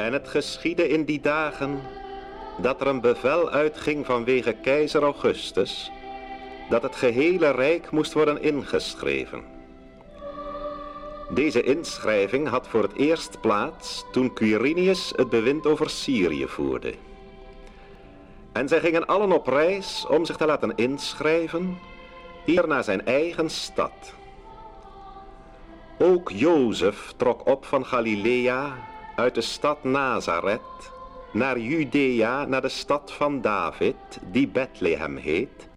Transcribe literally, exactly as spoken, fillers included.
En het geschiedde in die dagen dat er een bevel uitging vanwege keizer Augustus, dat het gehele rijk moest worden ingeschreven. Deze inschrijving had voor het eerst plaats toen Quirinius het bewind over Syrië voerde. En zij gingen allen op reis om zich te laten inschrijven, ieder naar zijn eigen stad. Ook Jozef trok op van Galilea uit de stad Nazareth naar Judea, naar de stad van David, die Bethlehem heet,